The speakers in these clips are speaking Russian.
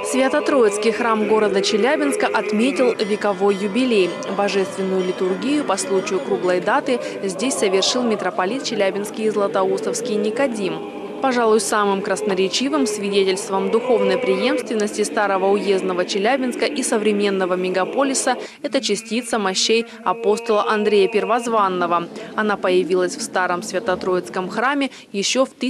Свято-Троицкий храм города Челябинска отметил вековой юбилей. Божественную литургию по случаю круглой даты здесь совершил митрополит Челябинский и Златоустовский Никодим. Пожалуй, самым красноречивым свидетельством духовной преемственности старого уездного Челябинска и современного мегаполиса – это частица мощей апостола Андрея Первозванного. Она появилась в старом Свято-Троицком храме еще в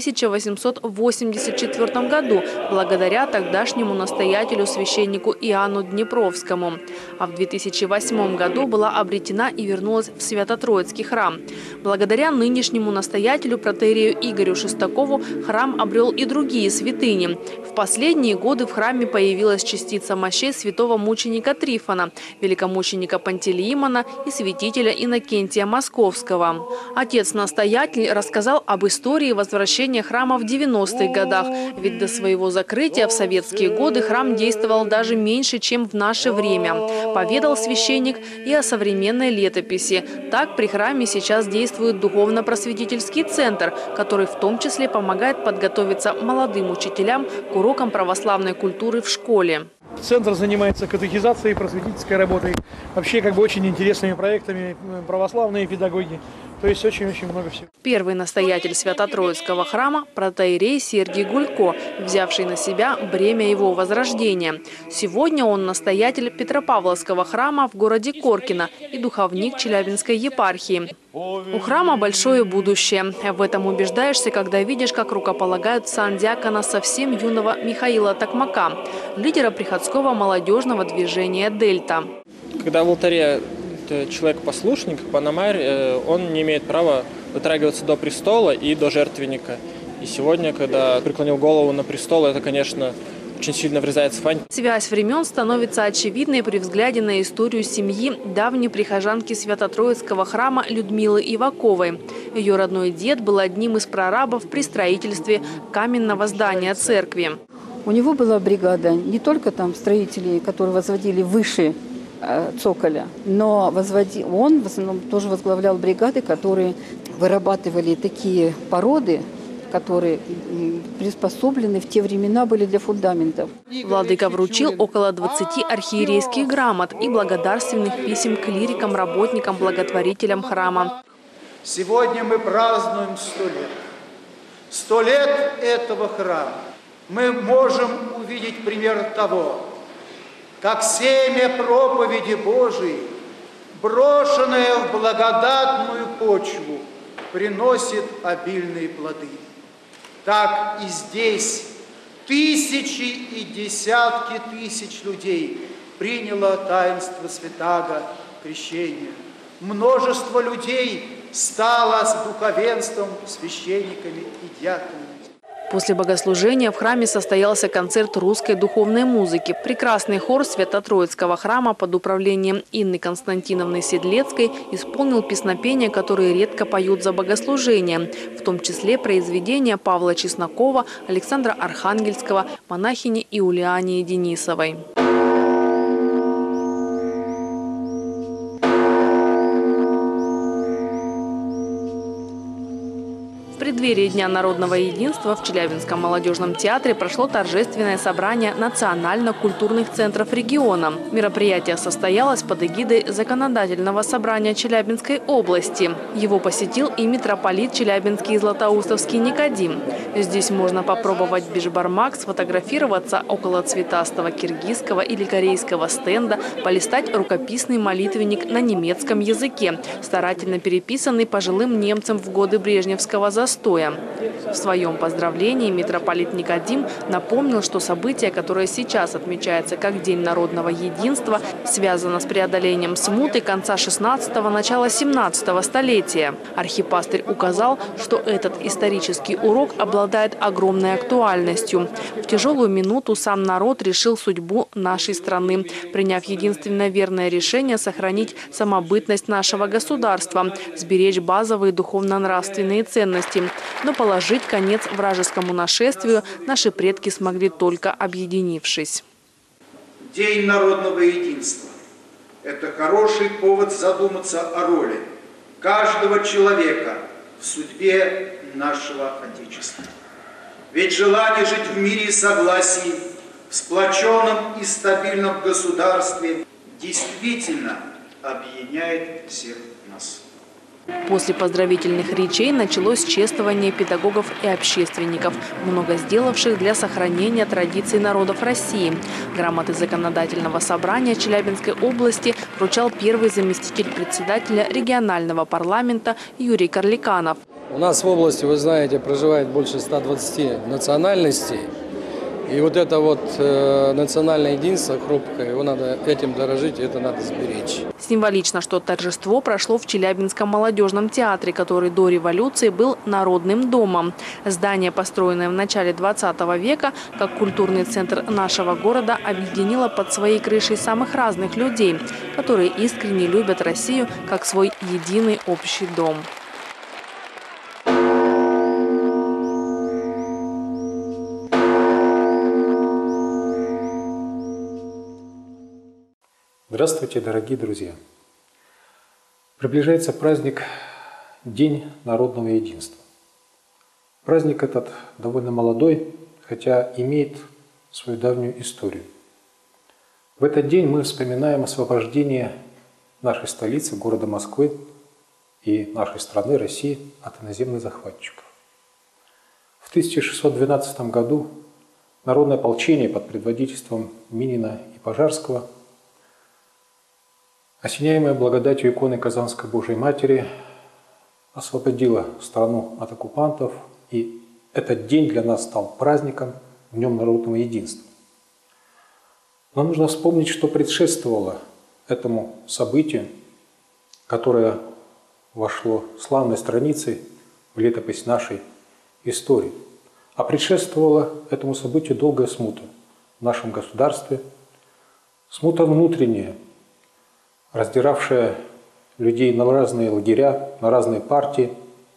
1884 году, благодаря тогдашнему настоятелю священнику Иоанну Днепровскому. А в 2008 году была обретена и вернулась в Свято-Троицкий храм. Благодаря нынешнему настоятелю протоиерею Игорю Шестакову храм обрел и другие святыни. В последние годы в храме появилась частица мощей святого мученика Трифона, великомученика Пантелеимона и святителя Иннокентия Московского. Отец-настоятель рассказал об истории возвращения храма в 90-х годах, ведь до своего закрытия в советские годы храм действовал даже меньше, чем в наше время. Поведал священник и о современной летописи. Так при храме сейчас действует духовно-просветительский центр, который в том числе помогает подготовиться молодым учителям к урокам православной культуры в школе. Центр занимается катехизацией, просветительской работой, вообще очень интересными проектами, православные педагоги. То есть очень-очень много всего. Первый настоятель Свято-Троицкого храма – протоиерей Сергий Гулько, взявший на себя бремя его возрождения. Сегодня он настоятель Петропавловского храма в городе Коркино и духовник Челябинской епархии. У храма большое будущее. В этом убеждаешься, когда видишь, как рукополагают сан диакона совсем юного Михаила Токмака, лидера приходского молодежного движения «Дельта». Когда в алтаре человек-послушник, панамарь, он не имеет права дотрагиваться до престола и до жертвенника. И сегодня, когда преклонил голову на престол, это, конечно, очень сильно врезается в память. Связь времен становится очевидной при взгляде на историю семьи давней прихожанки Свято-Троицкого храма Людмилы Иваковой. Ее родной дед был одним из прорабов при строительстве каменного здания церкви. У него была бригада не только там строителей, которые возводили выше цоколя, но он в основном тоже возглавлял бригады, которые вырабатывали такие породы, которые приспособлены в те времена были для фундаментов. Владыка вручил около 20 архиерейских грамот и благодарственных писем клирикам, работникам, благотворителям храма. Сегодня мы празднуем 100 лет. 100 лет этого храма. Мы можем увидеть пример того, как семя проповеди Божией, брошенное в благодатную почву, приносит обильные плоды. Так и здесь тысячи и десятки тысяч людей приняло таинство святаго крещения. Множество людей стало с духовенством, священниками и диаконами. После богослужения в храме состоялся концерт русской духовной музыки. Прекрасный хор Свято-Троицкого храма под управлением Инны Константиновны Седлецкой исполнил песнопения, которые редко поют за богослужением, в том числе произведения Павла Чеснокова, Александра Архангельского, монахини Иулиании Денисовой. В преддверии Дня народного единства в Челябинском молодежном театре прошло торжественное собрание национально-культурных центров региона. Мероприятие состоялось под эгидой Законодательного собрания Челябинской области. Его посетил и митрополит Челябинский и Златоустовский Никодим. Здесь можно попробовать бишбармак, сфотографироваться около цветастого киргизского или корейского стенда, полистать рукописный молитвенник на немецком языке, старательно переписанный пожилым немцам в годы брежневского застоя. В своем поздравлении митрополит Никодим напомнил, что событие, которое сейчас отмечается как День народного единства, связано с преодолением смуты конца 16-го, начала 17-го столетия. Архипастырь указал, что этот исторический урок обладает огромной актуальностью. В тяжелую минуту сам народ решил судьбу нашей страны, приняв единственно верное решение сохранить самобытность нашего государства, сберечь базовые духовно-нравственные ценности. Но положить конец вражескому нашествию наши предки смогли только объединившись. День народного единства – это хороший повод задуматься о роли каждого человека в судьбе нашего Отечества. Ведь желание жить в мире и согласии в сплоченном и стабильном государстве действительно объединяет всех нас. После поздравительных речей началось чествование педагогов и общественников, много сделавших для сохранения традиций народов России. Грамоты Законодательного собрания Челябинской области вручал первый заместитель председателя регионального парламента Юрий Карликанов. У нас в области, вы знаете, проживает больше 120 национальностей. И вот это вот национальное единство хрупкое, его надо этим дорожить, это надо сберечь. Символично, что торжество прошло в Челябинском молодежном театре, который до революции был народным домом. Здание, построенное в начале 20 века, как культурный центр нашего города, объединило под своей крышей самых разных людей, которые искренне любят Россию как свой единый общий дом. Здравствуйте, дорогие друзья! Приближается праздник День народного единства. Праздник этот довольно молодой, хотя имеет свою давнюю историю. В этот день мы вспоминаем освобождение нашей столицы, города Москвы и нашей страны, России, от иноземных захватчиков. В 1612 году народное ополчение под предводительством Минина и Пожарского, осеняемая благодатью иконы Казанской Божией Матери, освободила страну от оккупантов, и этот день для нас стал праздником, Днем народного единства. Но нужно вспомнить, что предшествовало этому событию, которое вошло славной страницей в летопись нашей истории. А предшествовало этому событию долгая смута в нашем государстве, смута внутренняя, раздиравшая людей на разные лагеря, на разные партии.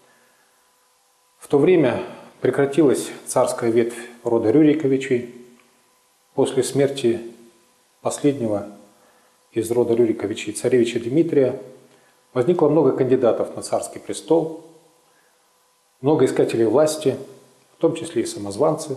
В то время прекратилась царская ветвь рода Рюриковичей. После смерти последнего из рода Рюриковичей, царевича Дмитрия, возникло много кандидатов на царский престол, много искателей власти, в том числе и самозванцы.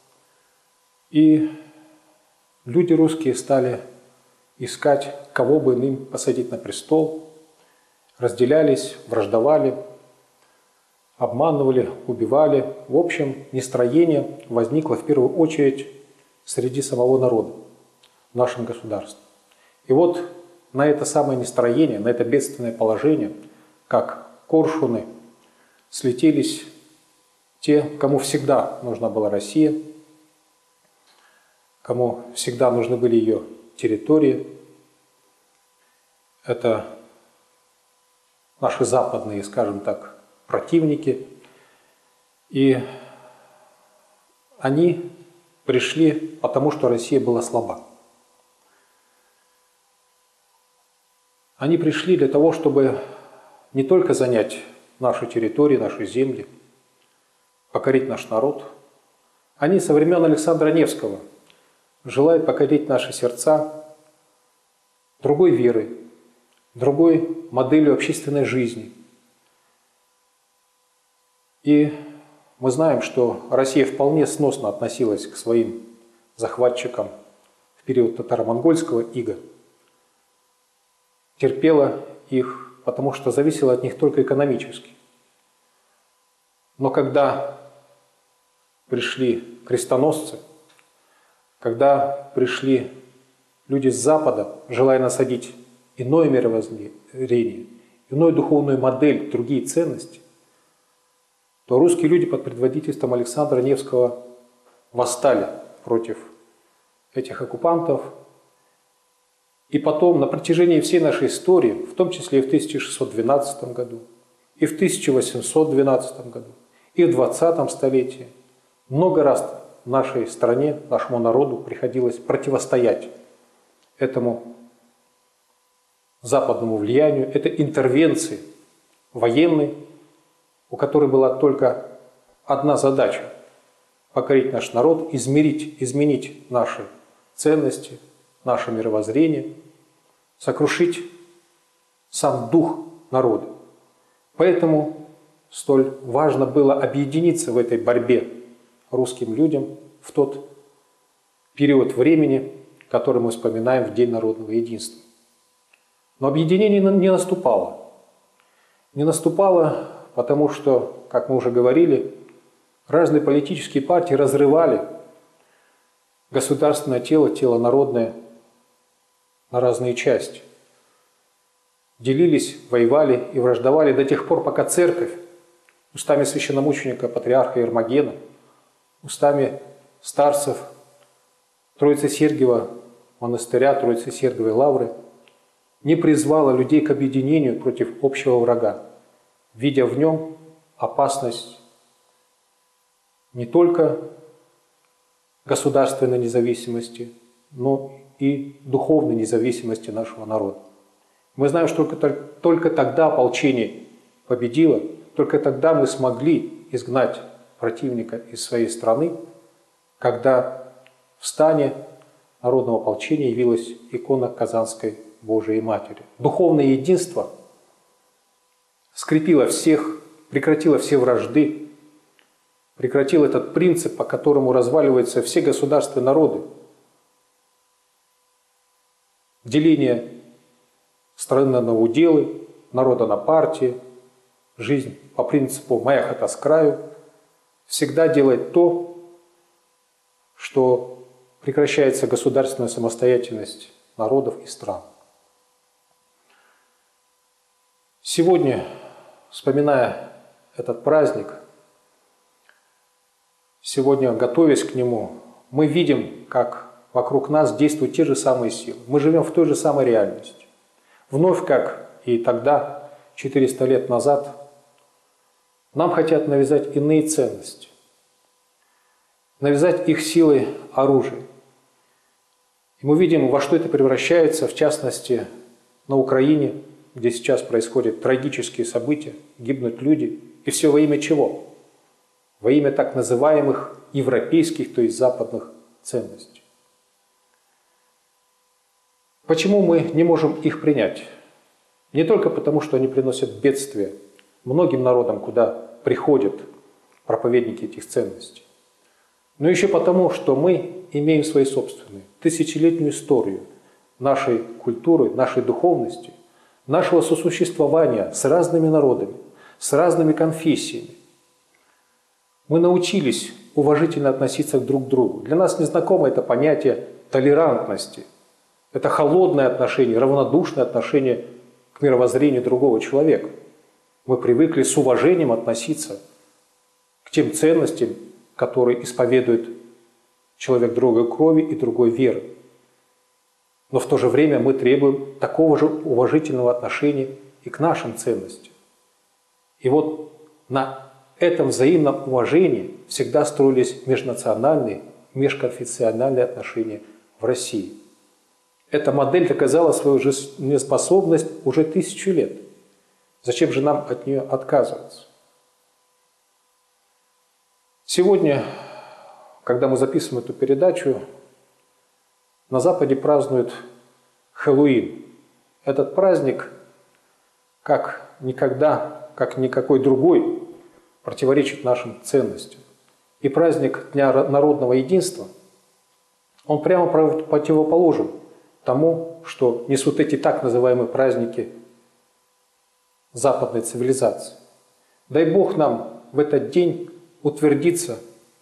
И люди русские стали искать, кого бы им посадить на престол, разделялись, враждовали, обманывали, убивали. В общем, нестроение возникло в первую очередь среди самого народа в нашем государстве. И вот на это самое нестроение, на это бедственное положение, как коршуны, слетелись те, кому всегда нужна была Россия, кому всегда нужны были ее территории. Это наши западные, скажем так, противники. И они пришли потому, что Россия была слаба. Они пришли для того, чтобы не только занять наши территории, наши земли, покорить наш народ. Они со времен Александра Невского желают покорить наши сердца другой верой, другой моделью общественной жизни. И мы знаем, что Россия вполне сносно относилась к своим захватчикам в период татаро-монгольского ига, терпела их, потому что зависела от них только экономически. Но когда пришли крестоносцы, когда пришли люди с Запада, желая насадить иное мировоззрение, иную духовную модель, другие ценности, то русские люди под предводительством Александра Невского восстали против этих оккупантов. И потом, на протяжении всей нашей истории, в том числе и в 1612 году, и в 1812 году, и в 20 столетии, много раз нашей стране, нашему народу приходилось противостоять этому западному влиянию, этой интервенции военной, у которой была только одна задача – покорить наш народ, изменить наши ценности, наше мировоззрение, сокрушить сам дух народа. Поэтому столь важно было объединиться в этой борьбе русским людям в тот период времени, который мы вспоминаем в День народного единства. Но объединение не наступало. Не наступало, потому что, как мы уже говорили, разные политические партии разрывали государственное тело, тело народное на разные части. Делились, воевали и враждовали до тех пор, пока церковь устами священномученика, патриарха Ермогена, устами старцев Троицы-Сергиева монастыря, Троицы-Сергиевой лавры не призвала людей к объединению против общего врага, видя в нем опасность не только государственной независимости, но и духовной независимости нашего народа. Мы знаем, что только тогда ополчение победило, только тогда мы смогли изгнать противника из своей страны, когда в стане народного ополчения явилась икона Казанской Божией Матери. Духовное единство скрепило всех, прекратило все вражды, прекратило этот принцип, по которому разваливаются все государства и народы. Деление страны на уделы, народа на партии, жизнь по принципу «моя хата с краю» всегда делает то, что прекращается государственная самостоятельность народов и стран. Сегодня, вспоминая этот праздник, сегодня, готовясь к нему, мы видим, как вокруг нас действуют те же самые силы. Мы живем в той же самой реальности. Вновь, как и тогда, 400 лет назад, нам хотят навязать иные ценности, навязать их силой оружия. И мы видим, во что это превращается, в частности, на Украине, где сейчас происходят трагические события, гибнут люди. И все во имя чего? Во имя так называемых европейских, то есть западных ценностей. Почему мы не можем их принять? Не только потому, что они приносят бедствие многим народам, куда приходят проповедники этих ценностей, но еще потому, что мы имеем свои собственные, тысячелетнюю историю нашей культуры, нашей духовности, нашего сосуществования с разными народами, с разными конфессиями. Мы научились уважительно относиться друг к другу. Для нас незнакомо это понятие толерантности. Это холодное отношение, равнодушное отношение к мировоззрению другого человека. Мы привыкли с уважением относиться к тем ценностям, которые исповедует человек другой крови и другой веры. Но в то же время мы требуем такого же уважительного отношения и к нашим ценностям. И вот на этом взаимном уважении всегда строились межнациональные, межконфессиональные отношения в России. Эта модель доказала свою жизнеспособность уже 1000 лет. Зачем же нам от нее отказываться? Сегодня, когда мы записываем эту передачу, на Западе празднуют Хэллоуин. Этот праздник, как никогда, как никакой другой, противоречит нашим ценностям. И праздник Дня народного единства, он прямо противоположен тому, что несут эти так называемые праздники западной цивилизации. Дай Бог нам в этот день утвердиться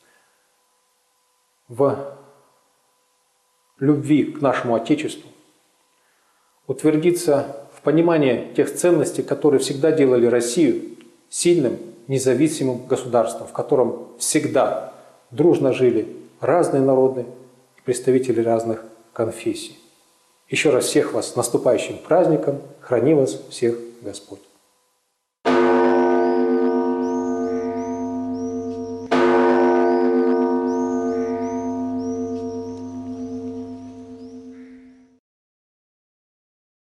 в любви к нашему Отечеству, утвердиться в понимании тех ценностей, которые всегда делали Россию сильным, независимым государством, в котором всегда дружно жили разные народы и представители разных конфессий. Еще раз всех вас с наступающим праздником. Храни вас всех Господь.